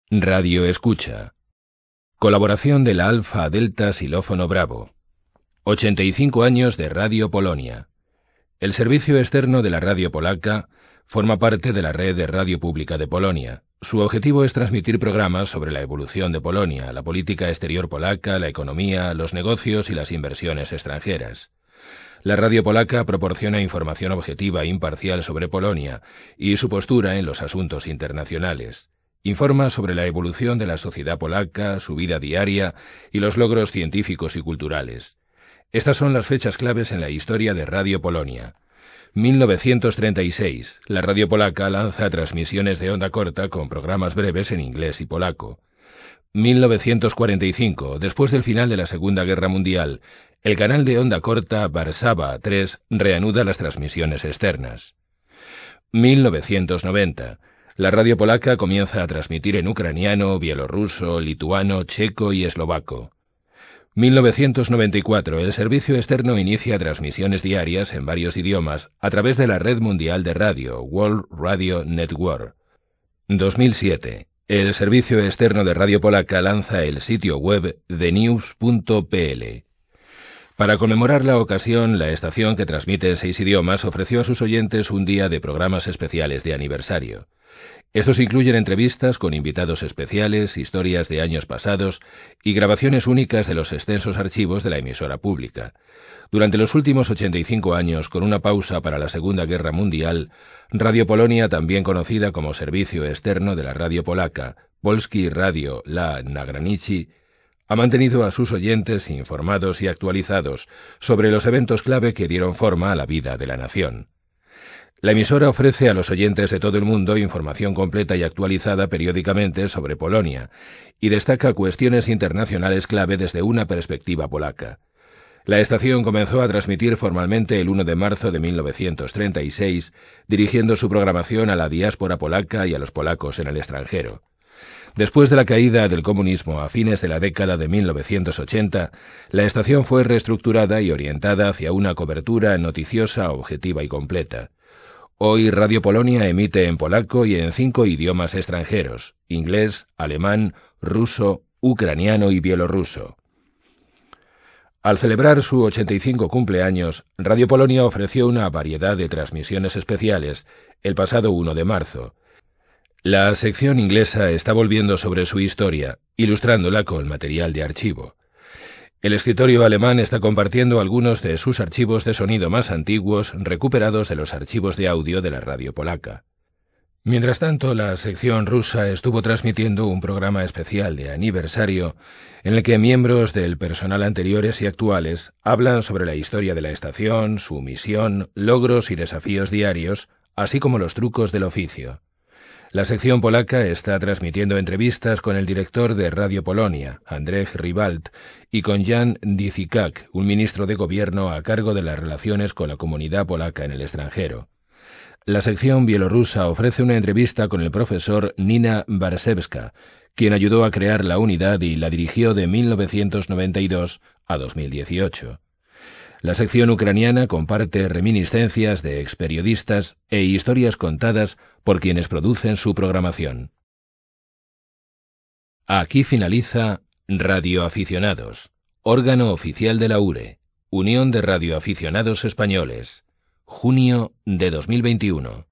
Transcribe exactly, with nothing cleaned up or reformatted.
Radio Escucha. Colaboración de la Alfa Delta Xilófono Bravo. ochenta y cinco años de Radio Polonia. El servicio externo de la radio polaca forma parte de la red de radio pública de Polonia. Su objetivo es transmitir programas sobre la evolución de Polonia, la política exterior polaca, la economía, los negocios y las inversiones extranjeras. La radio polaca proporciona información objetiva e imparcial sobre Polonia y su postura en los asuntos internacionales. Informa sobre la evolución de la sociedad polaca, su vida diaria y los logros científicos y culturales. Estas son las fechas claves en la historia de Radio Polonia. mil novecientos treinta y seis. La radio polaca lanza transmisiones de onda corta con programas breves en inglés y polaco. mil novecientos cuarenta y cinco. Después del final de la Segunda Guerra Mundial, el canal de onda corta Warszawa tres reanuda las transmisiones externas. mil novecientos noventa. La radio polaca comienza a transmitir en ucraniano, bielorruso, lituano, checo y eslovaco. mil novecientos noventa y cuatro. El servicio externo inicia transmisiones diarias en varios idiomas a través de la red mundial de radio, World Radio Network. dos mil siete. El servicio externo de radio polaca lanza el sitio web the news punto p l. Para conmemorar la ocasión, la estación, que transmite en seis idiomas, ofreció a sus oyentes un día de programas especiales de aniversario. Estos incluyen entrevistas con invitados especiales, historias de años pasados y grabaciones únicas de los extensos archivos de la emisora pública. Durante los últimos ochenta y cinco años, con una pausa para la Segunda Guerra Mundial, Radio Polonia, también conocida como servicio externo de la radio polaca, Polski Radio La Nagranichi, ha mantenido a sus oyentes informados y actualizados sobre los eventos clave que dieron forma a la vida de la nación. La emisora ofrece a los oyentes de todo el mundo información completa y actualizada periódicamente sobre Polonia y destaca cuestiones internacionales clave desde una perspectiva polaca. La estación comenzó a transmitir formalmente el uno de marzo de mil novecientos treinta y seis, dirigiendo su programación a la diáspora polaca y a los polacos en el extranjero. Después de la caída del comunismo a fines de la década de mil novecientos ochenta, la estación fue reestructurada y orientada hacia una cobertura noticiosa, objetiva y completa. Hoy Radio Polonia emite en polaco y en cinco idiomas extranjeros: inglés, alemán, ruso, ucraniano y bielorruso. Al celebrar su ochenta y cinco cumpleaños, Radio Polonia ofreció una variedad de transmisiones especiales el pasado uno de marzo. La sección inglesa está volviendo sobre su historia, ilustrándola con material de archivo. El escritorio alemán está compartiendo algunos de sus archivos de sonido más antiguos recuperados de los archivos de audio de la radio polaca. Mientras tanto, la sección rusa estuvo transmitiendo un programa especial de aniversario en el que miembros del personal anteriores y actuales hablan sobre la historia de la estación, su misión, logros y desafíos diarios, así como los trucos del oficio. La sección polaca está transmitiendo entrevistas con el director de Radio Polonia, Andrzej Rybalt, y con Jan Dicikak, un ministro de gobierno a cargo de las relaciones con la comunidad polaca en el extranjero. La sección bielorrusa ofrece una entrevista con el profesor Nina Barsevska, quien ayudó a crear la unidad y la dirigió de mil novecientos noventa y dos a dos mil dieciocho. La sección ucraniana comparte reminiscencias de experiodistas e historias contadas por quienes producen su programación. Aquí finaliza Radio Aficionados, órgano oficial de la U R E, Unión de Radioaficionados Españoles, junio de dos mil veintiuno.